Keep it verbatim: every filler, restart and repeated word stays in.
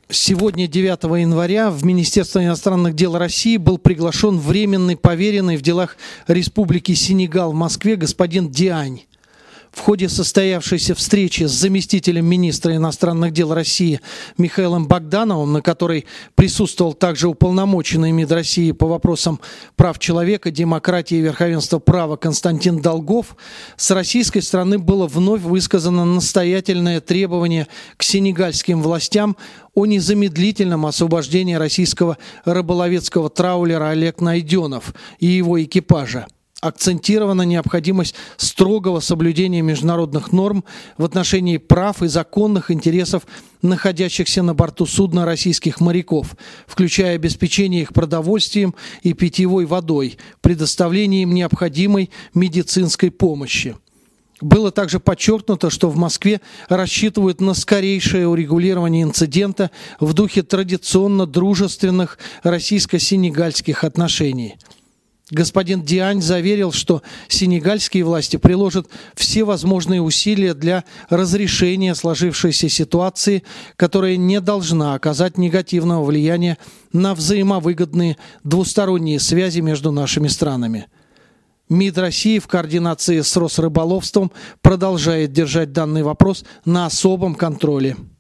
Сегодня, девятого января, в Министерство иностранных дел России был приглашен временный поверенный в делах Республики Сенегал в Москве господин Диань. В ходе состоявшейся встречи с заместителем министра иностранных дел России Михаилом Богдановым, на которой присутствовал также уполномоченный МИД России по вопросам прав человека, демократии и верховенства права Константин Долгов, с российской стороны было вновь высказано настоятельное требование к сенегальским властям о незамедлительном освобождении российского рыболовецкого траулера «Олег Найденов» и его экипажа. Акцентирована необходимость строгого соблюдения международных норм в отношении прав и законных интересов находящихся на борту судна российских моряков, включая обеспечение их продовольствием и питьевой водой, предоставление им необходимой медицинской помощи. Было также подчеркнуто, что в Москве рассчитывают на скорейшее урегулирование инцидента в духе традиционно дружественных российско-сенегальских отношений. Господин Диань заверил, что сенегальские власти приложат все возможные усилия для разрешения сложившейся ситуации, которая не должна оказать негативного влияния на взаимовыгодные двусторонние связи между нашими странами. МИД России в координации с Росрыболовством продолжает держать данный вопрос на особом контроле.